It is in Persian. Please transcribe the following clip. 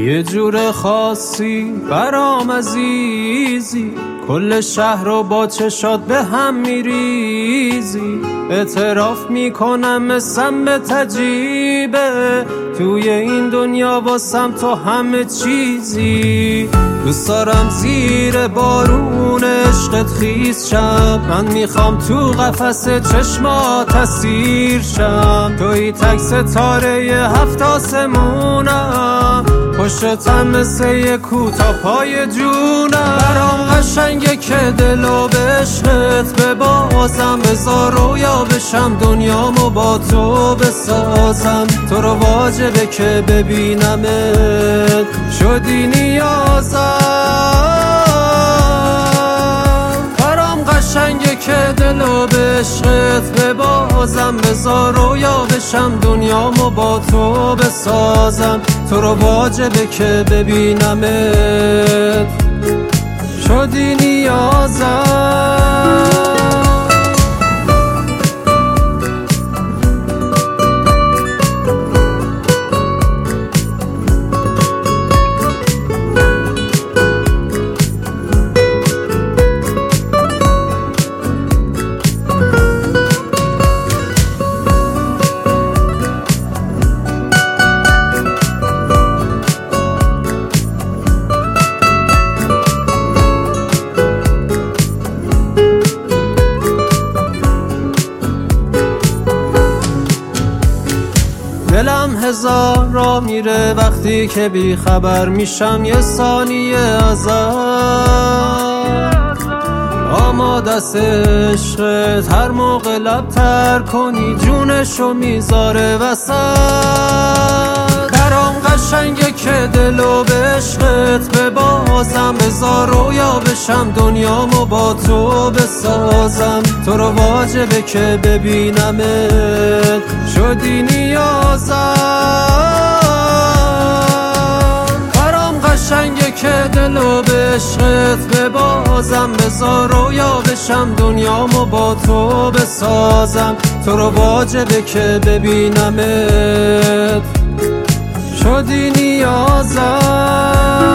یه جور خاصی برام عزیزی، کل شهر رو با چشات به هم میریزی. اعتراف میکنم مثل به تجیبه، توی این دنیا واسم تو همه چیزی. دوست دارم زیر بارون عشقت خیس شم، من میخوام تو قفس چشمات اسیر شم. توی تک ستاره ی 7 آسمونم، پشتم مثل یه کوتا پای جونم. برام قشنگه که دلو به عشقت ببازم، بذار رویا بشم دنیامو با تو بسازم. تو رو واجبه که ببینمت، شدی نیازم. برام قشنگه که دلو به عشقت ببازم، بذار رویا بشم دنیامو با تو بسازم. تو رو واجبه که ببینمت، شدی نیازم. دلم هزار را میره وقتی که بی خبر میشم یه ثانیه ازت. آماده است عشقت هر موقع لب تر کنی، جونشو میذاره وسط. برام قشنگه که دلو به عشقت ببازم، بذار رویا بشم دنیامو با تو بسازم. تو رو واجبه که ببینمت، شدی نیازم. برام قشنگه که دلو به عشقت ببازم، بذار رویا بشم دنیامو با تو بسازم. تو رو واجبه که ببینمت، شدی نیازم.